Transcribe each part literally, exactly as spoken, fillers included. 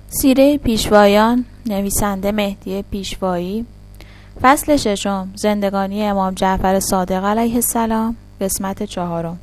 سیره پیشوایان، نویسنده مهدی پیشوایی. فصل ششم، زندگانی امام جعفر صادق علیه السلام، قسمت چهارم.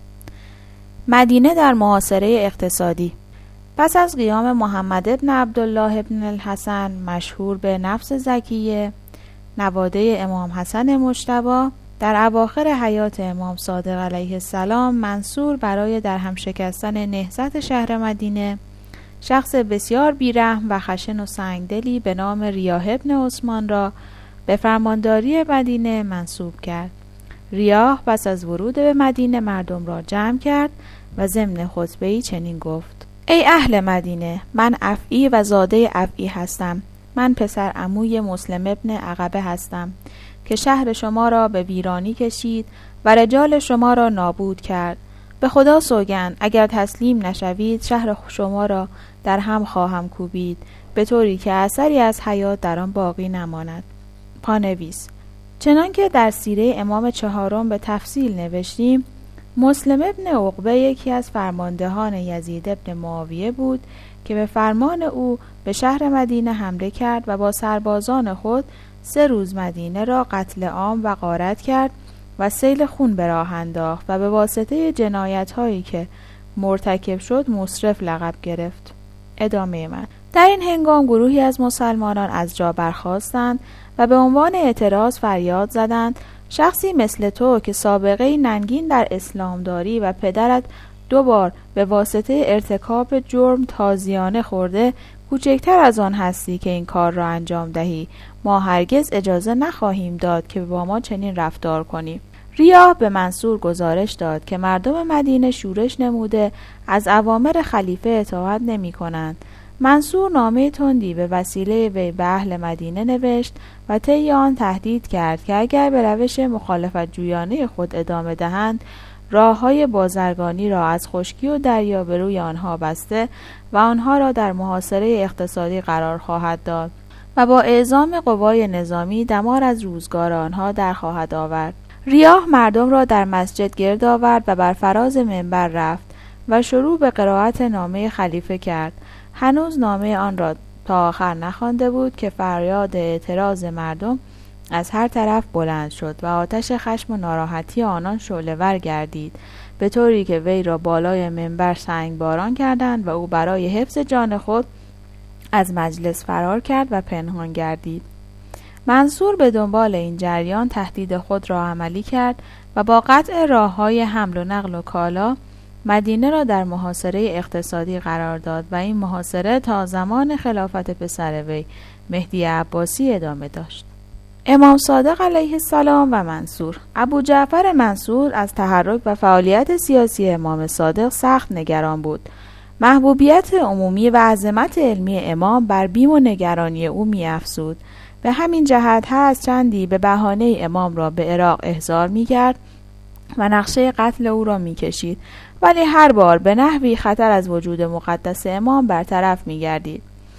مدینه در محاصره اقتصادی. پس از قیام محمد ابن عبدالله ابن الحسن مشهور به نفس زکیه، نواده امام حسن مجتبی، در اواخر حیات امام صادق علیه السلام منصور برای درهم شکستن نهضت شهر مدینه شخص بسیار بیرحم و خشن و سنگدلی به نام ریاح ابن عثمان را به فرمانداری مدینه منصوب کرد. ریاح پس از ورود به مدینه مردم را جمع کرد و ضمن خطبه‌ای چنین گفت: ای اهل مدینه، من افعی و زاده افعی هستم. من پسر عموی مسلم ابن عقبه هستم که شهر شما را به ویرانی کشید و رجال شما را نابود کرد. به خدا سوگند اگر تسلیم نشوید شهر شما را در هم خواهم کوبید، به طوری که اثری از حیات در آن باقی نماند. پانویس: چنانکه در سیره امام چهارم به تفصیل نوشتیم، مسلم ابن عقبه یکی از فرماندهان یزید ابن معاویه بود که به فرمان او به شهر مدینه حمله کرد و با سربازان خود سه روز مدینه را قتل عام و غارت کرد و سیل خون به راه انداخت و به واسطه جنایت هایی که مرتکب شد مصرف لقب گرفت. ادامه من. در این هنگام گروهی از مسلمانان از جا برخاستند و به عنوان اعتراض فریاد زدند: شخصی مثل تو که سابقه ننگین در اسلام داری و پدرت دو بار به واسطه ارتکاب جرم تازیانه خورده، کوچکتر از آن هستی که این کار را انجام دهی. ما هرگز اجازه نخواهیم داد که با ما چنین رفتار کنی. ریاح به منصور گزارش داد که مردم مدینه شورش نموده از اوامر خلیفه اطاعت نمی کنند. منصور نامه تندی به وسیله وی به اهل مدینه نوشت و طی آن تهدید کرد که اگر به روش مخالفت جویانه خود ادامه دهند، راه‌های بازرگانی را از خشکی و دریا به روی آنها بسته و آنها را در محاصره اقتصادی قرار خواهد داد و با اعزام قوای نظامی دمار از روزگار آنها در خواهد آورد. ریاح مردم را در مسجد گرد آورد و بر فراز منبر رفت و شروع به قرائت نامه خلیفه کرد. هنوز نامه آن را تا آخر نخوانده بود که فریاد اعتراض مردم از هر طرف بلند شد و آتش خشم و ناراحتی آنان شعله‌ور گردید، به طوری که وی را بالای منبر سنگ باران کردند و او برای حفظ جان خود از مجلس فرار کرد و پنهان گردید. منصور به دنبال این جریان تهدید خود را عملی کرد و با قطع راه‌های حمل و نقل و کالا مدینه را در محاصره اقتصادی قرار داد و این محاصره تا زمان خلافت پسر وی مهدی عباسی ادامه داشت. امام صادق علیه السلام و منصور. ابو جعفر منصور از تحرک و فعالیت سیاسی امام صادق سخت نگران بود. محبوبیت عمومی و عظمت علمی امام بر بیم و نگرانی او می افزود. به همین جهت هر از چندی به بهانه امام را به عراق احضار می کرد و نقشه قتل او را می کشید، ولی هر بار به نحوی خطر از وجود مقدس امام برطرف می گردید.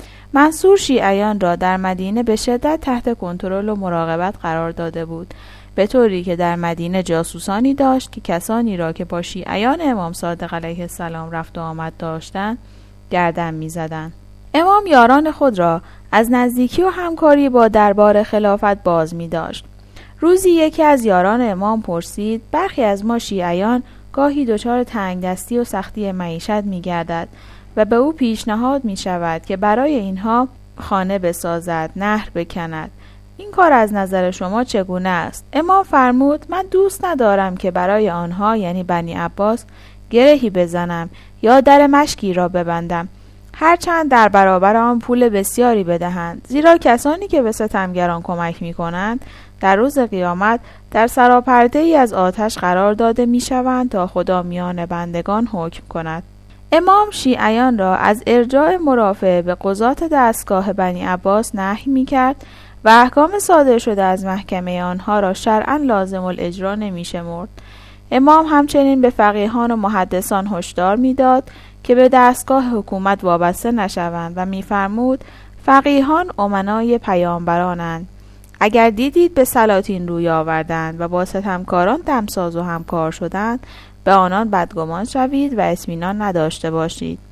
منصور شیعیان را در مدینه به شدت تحت کنترل و مراقبت قرار داده بود، به طوری که در مدینه جاسوسانی داشت که کسانی را که با شیعیان امام صادق علیه السلام رفت و آمد داشتند گردن می زدند. امام یاران خود را از نزدیکی و همکاری با دربار خلافت باز می داشت. روزی یکی از یاران امام پرسید: برخی از ما شیعیان گاهی دچار تنگ دستی و سختی معیشت می گردد و به او پیشنهاد می شود که برای اینها خانه بسازد، نهر بکند. این کار از نظر شما چگونه است؟ امام فرمود: من دوست ندارم که برای آنها، یعنی بنی عباس، گرهی بزنم یا در مشکی را ببندم، هرچند در برابر آن پول بسیاری بدهند، زیرا کسانی که به ستمگران کمک می کنند در روز قیامت در سراپرده ای از آتش قرار داده می شوند تا خدا میان بندگان حکم کند. امام شیعیان را از ارجاع مرافعه به قضات دستگاه بنی عباس نهی می کرد و احکام صادر شده از محکمه آنها را شرعاً لازم الاجرا نمی شمرد. امام همچنین به فقیهان و محدثان هشدار می داد که به دستگاه حکومت وابسته نشوند و می فرمود: فقیهان امنای پیامبرانند. اگر دیدید به سلاطین روی آوردند و با ستمکاران دمساز و همکار شدند، به آنان بدگمان شوید و اطمینان نداشته باشید.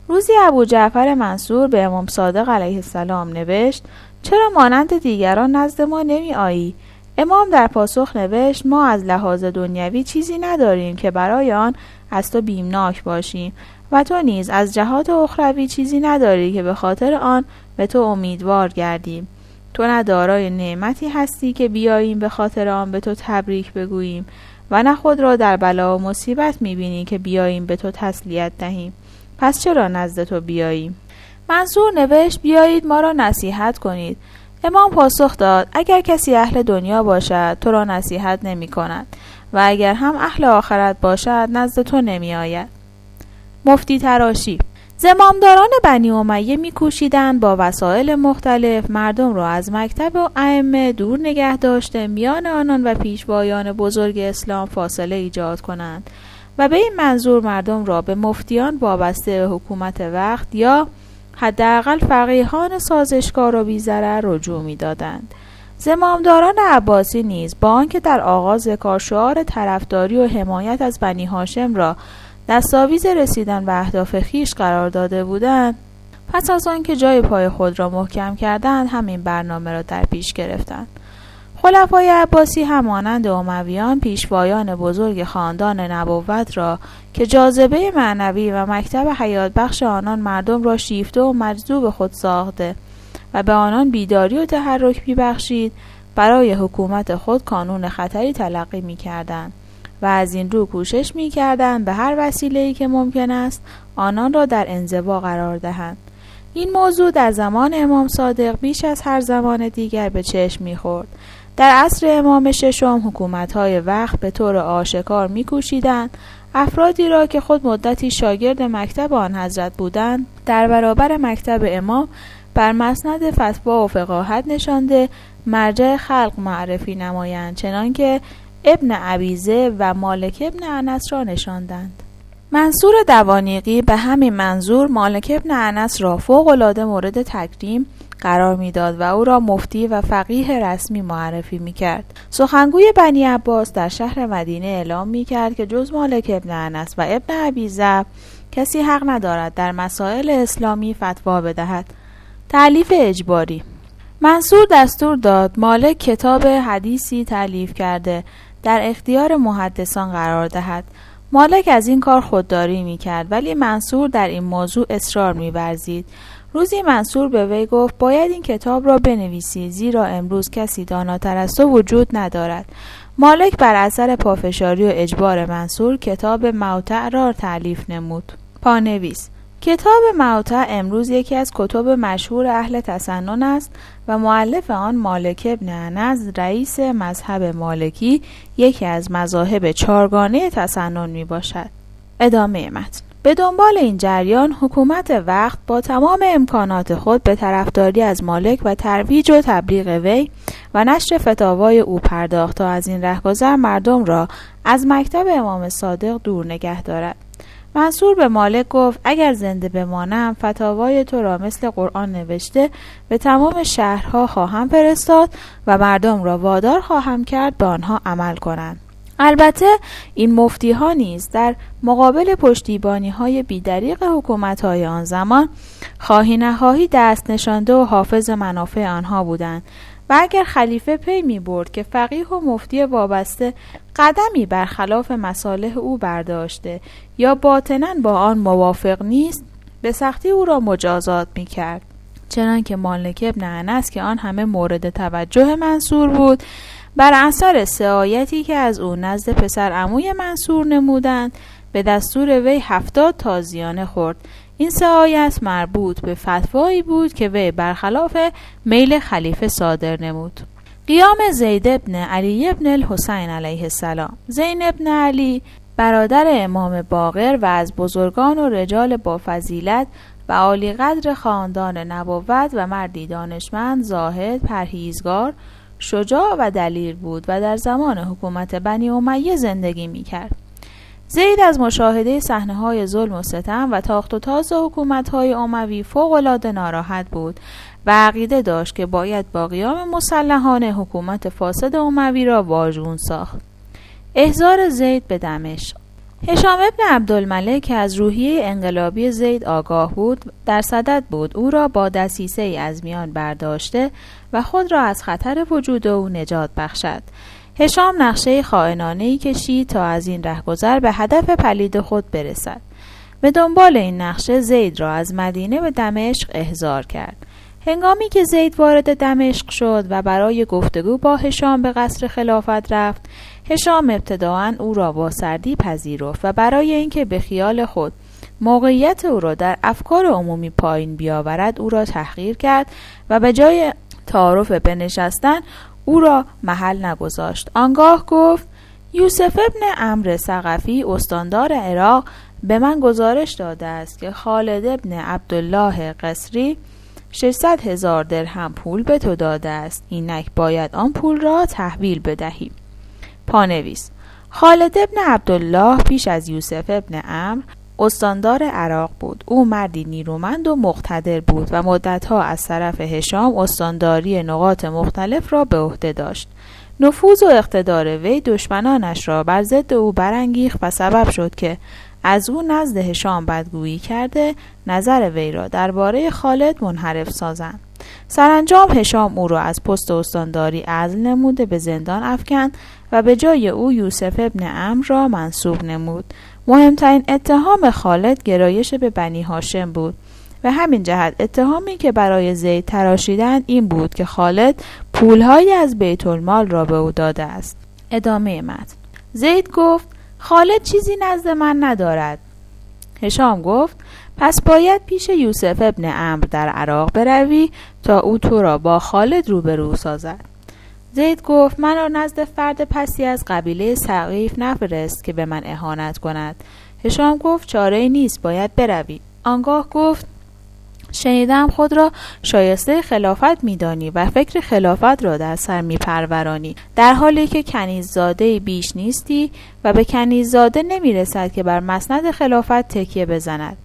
روزی ابو جعفر منصور به امام صادق علیه السلام نوشت: چرا مانند دیگران نزد ما نمی آیی؟ امام در پاسخ نوشت: ما از لحاظ دنیوی چیزی نداریم که برای آن از تو بیمناک باشیم و تو نیز از جهات اخروی چیزی نداری که به خاطر آن به تو امیدوار گردیم. تو نه دارای نعمتی هستی که بیاییم به خاطر آن به تو تبریک بگوییم و نه خود را در بلا و مصیبت میبینی که بیاییم به تو تسلیت دهیم. پس چرا نزد تو بیاییم؟ منصور نوشت: بیایید ما را نصیحت کنید. امام پاسخ داد: اگر کسی اهل دنیا باشد تو را نصیحت نمی کند و اگر هم اهل آخرت باشد نزد تو نمی آید. مفتی تراشی: زمامداران بنی امیه می کوشیدند با وسایل مختلف مردم را از مکتب و ائمه دور نگه داشته میان آنان و پیشوایان بزرگ اسلام فاصله ایجاد کنند و به این منظور مردم را به مفتیان وابسته به حکومت وقت یا حداقل فقیهان سازشکار و بی‌ضرر رجوع می‌دادند. زمامداران عباسی نیز با آنکه در آغاز کار شعار طرفداری و حمایت از بنی هاشم را دستاویز رسیدن به اهداف خویش قرار داده بودند، پس از آنکه جای پای خود را محکم کردند همین برنامه را در پیش گرفتند. خلفای عباسی همانند امویان پیشوایان بزرگ خاندان نبوت را که جاذبه معنوی و مکتب حیات بخش آنان مردم را شیفته و مجذوب خود ساخته و به آنان بیداری و تحرک می‌بخشید، برای حکومت خود کانون خطری تلقی می‌کردند و از این رو کوشش می‌کردند به هر وسیله‌ای که ممکن است آنان را در انزوا قرار دهند. این موضوع در زمان امام صادق بیش از هر زمان دیگر به چشم می‌خورد. در عصر امام ششم حکومت‌های وقت به طور آشکار می‌کوشیدند افرادی را که خود مدتی شاگرد مکتب آن حضرت بودند در برابر مکتب امام بر مسند فتوا و فقاهت نشانده مرجع خلق معرفی نمایند، چنانکه ابن ابیذئب و مالک ابن انس را نشاندند. منصور دوانیقی به همین منظور مالک ابن انس را فوق‌العاده مورد تکریم قرار میداد و او را مفتی و فقیه رسمی معرفی میکرد. سخنگوی بنی عباس در شهر مدینه اعلام میکرد که جز مالک ابن انس و ابن ابیذئب کسی حق ندارد در مسائل اسلامی فتوا بدهد. تألیف اجباری: منصور دستور داد مالک کتاب حدیثی تألیف کرده در اختیار محدثان قرار دهد. مالک از این کار خودداری میکرد ولی منصور در این موضوع اصرار می‌ورزید. روزی منصور به وی گفت: باید این کتاب را بنویسی زیرا امروز کسی داناتر از تو وجود ندارد. مالک بر اثر پافشاری و اجبار منصور کتاب موطأ را تألیف نمود. پانویس: کتاب موطأ امروز یکی از کتب مشهور اهل تسنن است و مؤلف آن مالک ابن انس رئیس مذهب مالکی یکی از مذاهب چهارگانه تسنن می باشد. ادامه متن. به دنبال این جریان حکومت وقت با تمام امکانات خود به طرفداری از مالک و ترویج و تبلیغ وی و نشر فتاوای او پرداخت تا از این رهگذر مردم را از مکتب امام صادق دور نگه دارد. منصور به مالک گفت: اگر زنده بمانم فتاوای تو را مثل قرآن نوشته به تمام شهرها خواهم فرستاد و مردم را وادار خواهم کرد به آنها عمل کنند. البته این مفتی ها نیز در مقابل پشتیبانی های بیدریق حکومت های آن زمان خواهی نخواهی دست نشانده و حافظ منافع آنها بودند و اگر خلیفه پی می برد که فقیه و مفتی وابسته قدمی برخلاف مصالح او برداشته یا باطناً با آن موافق نیست به سختی او را مجازات می کرد. چنانکه مالک ابن انس که آن همه مورد توجه منصور بود بر اثر سعایتی که از او نزد پسر عموی منصور نمودند به دستور وی هفتاد تازیانه خورد. این سعایت مربوط به فتوایی بود که وی برخلاف میل خلیفه صادر نمود. قیام زید ابن علی ابن الحسین علیه السلام. زین ابن علی برادر امام باقر و از بزرگان و رجال با فضیلت و عالی قدر خاندان نبوت و مردی دانشمند، زاهد، پرهیزگار، شجاع و دلیر بود و در زمان حکومت بنی امیه زندگی می کرد. زید از مشاهده صحنه‌های ظلم و ستم و تاخت و تاز حکومت‌های اموی فوق‌العاده ناراحت بود و عقیده داشت که باید با قیام مسلحانه حکومت فاسد اموی را واژگون ساخت. احضار زید به دمشق. هشام ابن عبدالملک که از روحیه انقلابی زید آگاه بود در صدد بود او را با دسیسه ای از میان برداشته و خود را از خطر وجود او نجات بخشد. هشام نقشه خائنانه‌ای کشید تا از این رهگذر به هدف پلید خود برسد. به دنبال این نقشه زید را از مدینه به دمشق احضار کرد. هنگامی که زید وارد دمشق شد و برای گفتگو با هشام به قصر خلافت رفت، هشام ابتداءً او را با سردی پذیرفت و برای اینکه به خیال خود موقعیت او را در افکار عمومی پایین بیاورد او را تحقیر کرد و به جای تعارف بنشستن او را محل نگذاشت. آنگاه گفت: یوسف ابن عمرو ثقفی استاندار عراق به من گزارش داده است که خالد ابن عبدالله قصری ششصد هزار درهم پول به تو داده است. اینک باید آن پول را تحویل بدهی. پانویس: خالد ابن عبدالله پیش از یوسف ابن عمرو استاندار عراق بود. او مردی نیرومند و مقتدر بود و مدتها از طرف هشام استانداری نقاط مختلف را به عهده داشت. نفوذ و اقتدار وی دشمنانش را بر ضد او برانگیخت و سبب شد که از او نزد هشام بدگویی کرده نظر وی را درباره خالد منحرف سازند. سرانجام هشام او را از پست استانداری عزل نموده به زندان افکند و به جای او یوسف ابن عمرو را منصوب نمود. مهمترین اتهام خالد گرایش به بنی هاشم بود و همین جهت اتهامی که برای زید تراشیدند این بود که خالد پولهایی از بیت المال را به او داده است. ادامه متن. زید گفت: خالد چیزی نزد من ندارد. هشام گفت: پس باید پیش یوسف ابن عمرو در عراق بروی تا او تو را با خالد روبرو سازد. زید گفت: من را نزد فرد پسی از قبیله ثقیف نفرست که به من اهانت کند. هشام گفت: چاره‌ای نیست، باید بروی. آنگاه گفت: شنیدم خود را شایسته خلافت می‌دانی و فکر خلافت را در سر می‌پرورانی، در حالی که کنیززاده بیش نیستی و به کنیززاده نمی‌رسد که بر مسند خلافت تکیه بزند.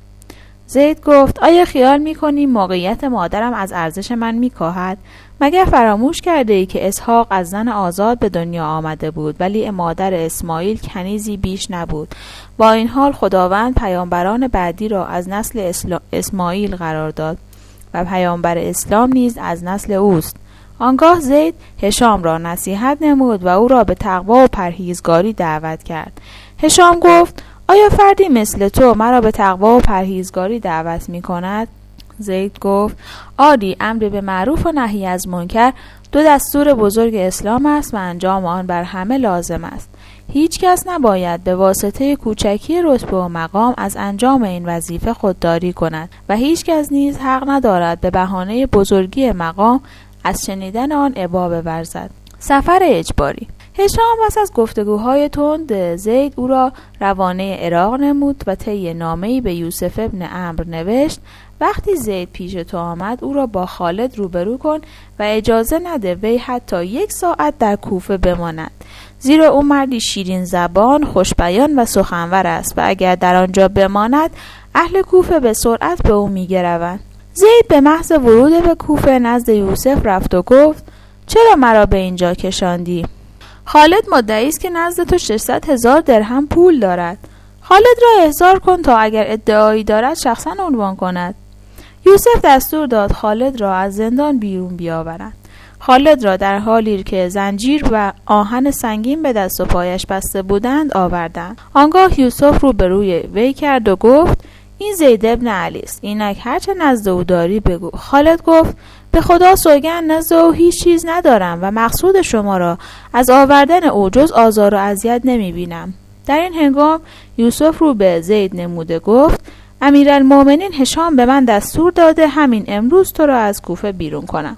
زید گفت: آیا خیال می‌کنی موقعیت مادرم از ارزش من می‌کاهد؟ مگر فراموش کرده ای که اسحاق از زن آزاد به دنیا آمده بود ولی مادر اسماعیل کنیزی بیش نبود؟ با این حال خداوند پیامبران بعدی را از نسل اسماعیل قرار داد و پیامبر اسلام نیز از نسل اوست. آنگاه زید هشام را نصیحت نمود و او را به تقوا و پرهیزگاری دعوت کرد. هشام گفت: آیا فردی مثل تو مرا به تقوا و پرهیزگاری دعوت می کند؟ زید گفت: آری، امر به معروف و نهی از منکر دو دستور بزرگ اسلام است و انجام آن بر همه لازم است. هیچ کس نباید به واسطه کوچکی رتبه و مقام از انجام این وظیفه خودداری کند و هیچ کس نیز حق ندارد به بهانه بزرگی مقام از شنیدن آن ابا بورزد. سفر اجباری. هشام پس از گفتگوهای تند زید او را روانه عراق نمود و طی نامه‌ای به یوسف ابن عمرو نوشت: وقتی زید پیش تو آمد او را با خالد روبرو کن و اجازه نده وی حتی یک ساعت در کوفه بماند، زیرا او مردی شیرین زبان، خوشبیان و سخنور است و اگر در آنجا بماند اهل کوفه به سرعت به او می‌گروند. زید به محض ورود به کوفه نزد یوسف رفت و گفت: چرا مرا به اینجا کشاندی؟ خالد مدعی است که نزد تو ششصد هزار درهم پول دارد. خالد را احضار کن تا اگر ادعایی دارد شخصا عنوان کند. یوسف دستور داد خالد را از زندان بیرون بیاورند. خالد را در حالی که زنجیر و آهن سنگین به دست و پایش بسته بودند آوردند. آنگاه یوسف رو به روی وی کرد و گفت: این زید ابن علی است، اینک هرچه نزد او داری بگو. خالد گفت: به خدا سوگند نزد او هیچ چیز ندارم و مقصود شما را از آوردن او جز آزار و اذیت نمی بینم. در این هنگام یوسف رو به زید نموده گفت: امیرالمومنین هشام به من دستور داده همین امروز تو را از کوفه بیرون کنم.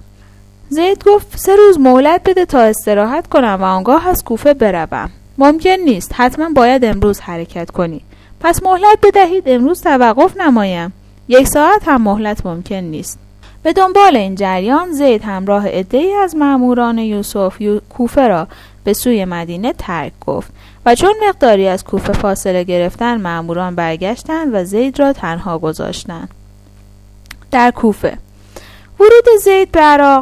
زید گفت: سه روز مهلت بده تا استراحت کنم و آنگاه از کوفه بروم. ممکن نیست، حتما باید امروز حرکت کنی. پس مهلت بدهید امروز توقف نمایم. یک ساعت هم مهلت ممکن نیست. به دنبال این جریان زید همراه عده‌ای از مأموران یوسف یو... کوفه را به سوی مدینه ترک گفت و چون مقداری از کوفه فاصله گرفتن مأموران برگشتند و زید را تنها گذاشتند. در کوفه ورود زید به عراق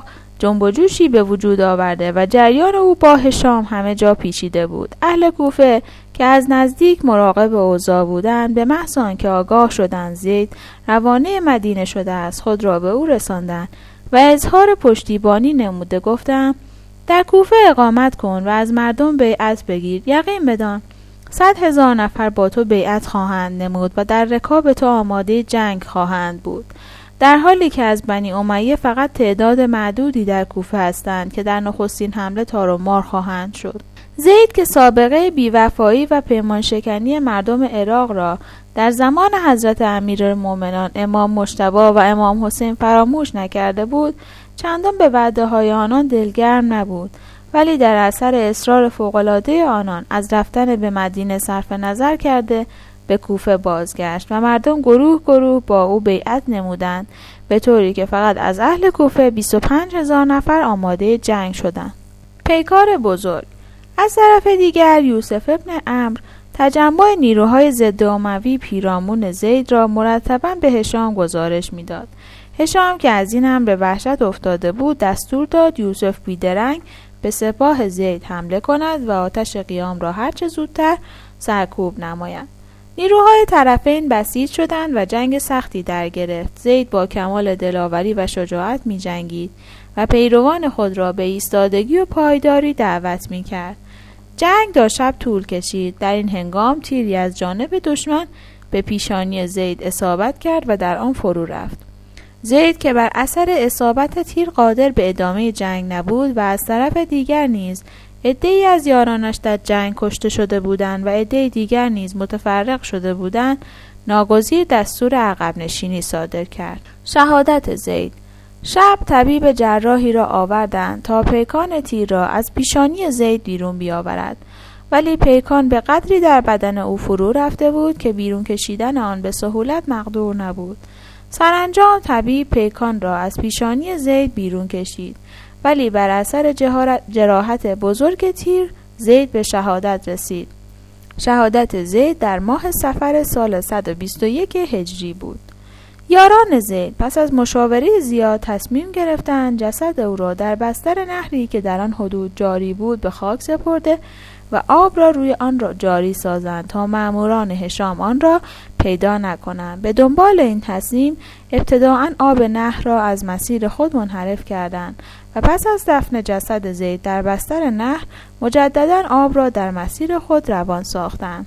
جنب و جوشی به وجود آورده و جریان او با هشام همه جا پیچیده بود. اهل کوفه که از نزدیک مراقب اوضاع بودند، به محض آنکه آگاه شدند زید روانه مدینه شده است، خود را به او رساندند و اظهار پشتیبانی نموده گفتند: در کوفه اقامت کن و از مردم بیعت بگیر. یقین بدان صد هزار نفر با تو بیعت خواهند نمود و در رکاب تو آماده جنگ خواهند بود، در حالی که از بنی امیه فقط تعداد معدودی در کوفه هستند که در نخستین حمله تار و مار خواهند شد. زید که سابقه بیوفایی و پیمانشکنی مردم عراق را در زمان حضرت امیرالمومنین امام مجتبی و امام حسین فراموش نکرده بود، چندان به وعده های آنان دلگرم نبود، ولی در اثر اصرار فوق‌العاده آنان از رفتن به مدینه صرف نظر کرده به کوفه بازگشت و مردم گروه گروه با او بیعت نمودند، به طوری که فقط از اهل کوفه بیست و پنج هزار نفر آماده جنگ شدند. پیکار بزرگ. از طرف دیگر یوسف ابن عمرو تجمع نیروهای ضد اموی پیرامون زید را مرتباً به هشام گزارش می‌داد. هشام که از این امر به وحشت افتاده بود، دستور داد یوسف بیدرنگ به سپاه زید حمله کند و آتش قیام را هرچه زودتر سرکوب نماید. نیروهای طرفین بسیج شدند و جنگ سختی در گرفت. زید با کمال دلاوری و شجاعت می جنگید و پیروان خود را به ایستادگی و پایداری دعوت می کرد. جنگ تا شب طول کشید. در این هنگام تیری از جانب دشمن به پیشانی زید اصابت کرد و در آن فرو رفت. زید که بر اثر اصابت تیر قادر به ادامه جنگ نبود و از طرف دیگر نیز عده‌ای از یارانش در جنگ کشته شده بودند و عده دیگر نیز متفرق شده بودند، ناگزیر دستور عقب نشینی صادر کرد. شهادت زید. شب طبیب جراحی را آوردند تا پیکان تیر را از پیشانی زید بیرون بیاورد، ولی پیکان به قدری در بدن او فرو رفته بود که بیرون کشیدن آن به سهولت مقدور نبود. سرانجام طبیب پیکان را از پیشانی زید بیرون کشید، ولی بر اثر جراحت بزرگ تیر زید به شهادت رسید. شهادت زید در ماه صفر سال صد و بیست و یک هجری بود. یاران زید پس از مشاوره زیاد تصمیم گرفتند جسد او را در بستر نهری که در آن حدود جاری بود به خاک سپرده و آب را روی آن را جاری سازند تا مأموران هشام آن را پیدا نکنند. به دنبال این تصمیم ابتداءً آب نهر را از مسیر خود منحرف کردند و پس از دفن جسد زید در بستر نهر مجدداً آب را در مسیر خود روان ساختند.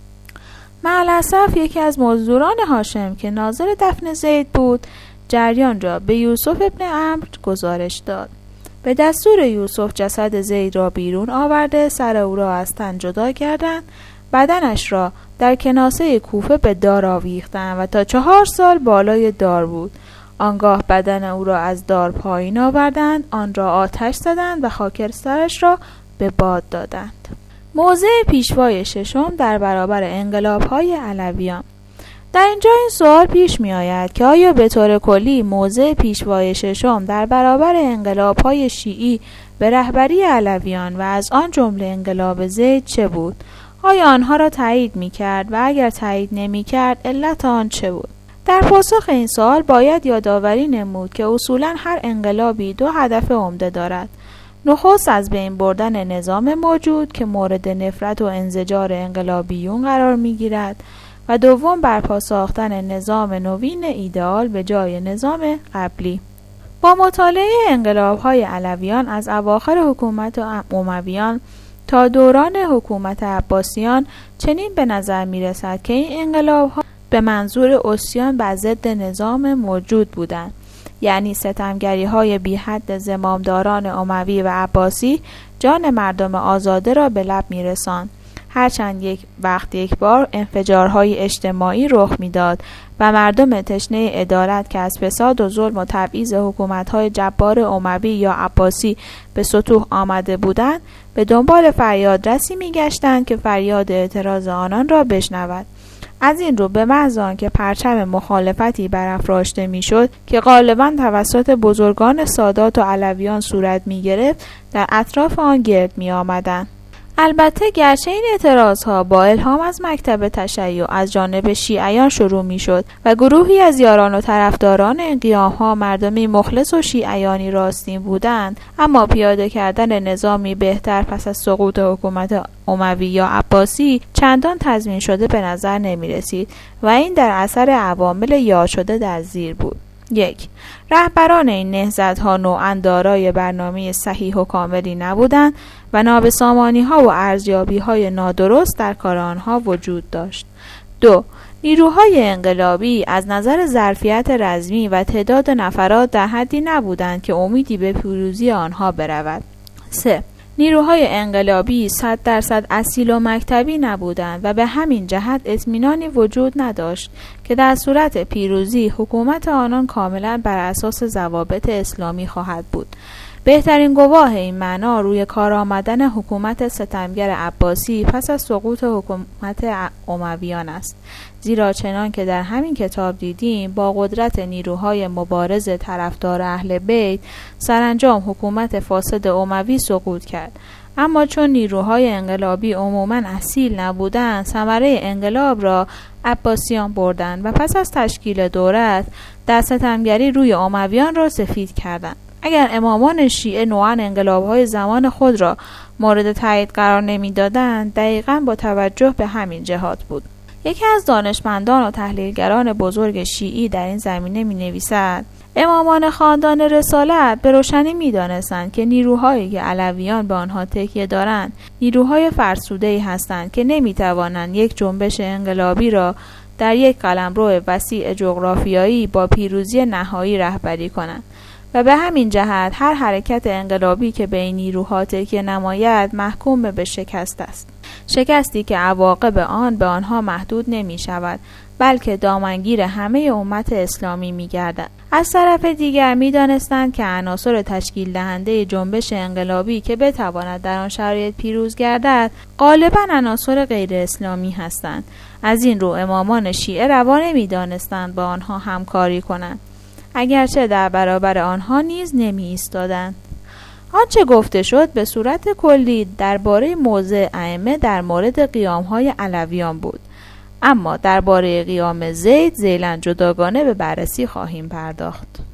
معالاسف یکی از مزدوران هاشم که ناظر دفن زید بود، جریان را به یوسف ابن عمرو گزارش داد. به دستور یوسف جسد زید را بیرون آورده، سر او را از تن جدا کردند، بدنش را در کناسه کوفه به دار آویختند و تا چهار سال بالای دار بود. آنگاه بدن او را از دار پایین آوردند، آن را آتش زدند و خاکسترش را به باد دادند. موضع پیشوای ششم در برابر انقلاب‌های علویان. در اینجا این سوال پیش می آید که آیا به طور کلی موضع پیشوای ششم در برابر انقلاب‌های شیعی به رهبری علویان و از آن جمله انقلاب زید چه بود؟ آیا آنها را تایید می کرد و اگر تایید نمی کرد علت آن چه بود؟ در پاسخ این سوال باید یادآوری نمود که اصولاً هر انقلابی دو هدف عمده دارد. نخست از بین بردن نظام موجود که مورد نفرت و انزجار انقلابیون قرار می گیرد و دوم برپا ساختن نظام نوین ایدئال به جای نظام قبلی. با مطالعه انقلاب‌های علویان از اواخر حکومت امویان تا دوران حکومت عباسیان چنین به نظر می رسد که این انقلاب‌ها به منظور عصیان بر ضد نظام موجود بودند، یعنی ستمگری‌های بی حد زمامداران اموی و عباسی جان مردم آزاده را به لب می‌رساند. هرچند یک وقت یک بار انفجارهای اجتماعی رخ می‌داد و مردم تشنه عدالت که از فساد و ظلم و تبعیض حکومت‌های جبار اموی یا عباسی به سطوح آمده بودند، به دنبال فریادرسی می‌گشتند که فریاد اعتراض آنان را بشنود. از این رو به محض آنکه پرچم مخالفتی برافراشته میشد که غالباً توسط بزرگان سادات و علویان صورت می گرفت، در اطراف آن گرد می آمدند. البته گرچه این اعتراضها با الهام از مکتب تشیع از جانب شیعیان شروع می شد و گروهی از یاران و طرفداران این قیامها مردمی مخلص و شیعیانی راستین بودند، اما پیاده کردن نظامی بهتر پس از سقوط حکومت اموی یا عباسی چندان تضمین شده به نظر نمی رسید و این در اثر عوامل یاد شده در زیر بود. یک، رهبران این نهضت‌ها نوعاً دارای برنامه صحیح و کاملی نبودند و نابسامانی‌ها و ارزیابی‌های نادرست در کار آنها وجود داشت. دو، نیروهای انقلابی از نظر ظرفیت رزمی و تعداد نفرات در حدی نبودند که امیدی به پیروزی آنها برود. سه، نیروهای انقلابی صد درصد اصیل و مکتبی نبودند و به همین جهت اطمینانی وجود نداشت که در صورت پیروزی حکومت آنان کاملا بر اساس ضوابط اسلامی خواهد بود. بهترین گواه این معنا روی کار آمدن حکومت ستمگر عباسی پس از سقوط حکومت امویان است، زیرا چنان که در همین کتاب دیدیم با قدرت نیروهای مبارز طرفدار اهل بیت سرانجام حکومت فاسد اموی سقوط کرد. اما چون نیروهای انقلابی عموماً اصیل نبودند، ثمره انقلاب را عباسیان بردند و پس از تشکیل دولت در ستمگری روی امویان را سفید کردند. اگر امامان شیعه نوعاً انقلاب‌های زمان خود را مورد تایید قرار نمی‌دادند، دقیقاً با توجه به همین جهات بود. یکی از دانشمندان و تحلیلگران بزرگ شیعی در این زمینه می‌نویسد: امامان خاندان رسالت به روشنی می‌دانستند که نیروهایی که علویان به آنها تکیه دارند، نیروهای فرسوده‌ای هستند که نمی‌توانند یک جنبش انقلابی را در یک قلمرو وسیع جغرافیایی با پیروزی نهایی رهبری کنند. و به همین جهت هر حرکت انقلابی که به این نیروها تکیه نماید محکوم به شکست است. شکستی که عواقب آن به آنها محدود نمی شود، بلکه دامنگیر همه امت اسلامی می گردد. از طرف دیگر می دانستند که عناصر تشکیل دهنده جنبش انقلابی که بتواند در آن شرایط پیروز گردد غالباً عناصر غیر اسلامی هستند. از این رو امامان شیعه روا نمی دانستند با آنها همکاری کنند، اگرچه در برابر آنها نیز نمی ایستادند. آنچه گفته شد به صورت کلی درباره موضع ائمه در مورد قیام‌های علویان بود، اما درباره قیام زید ذیلاً جداگانه به بررسی خواهیم پرداخت.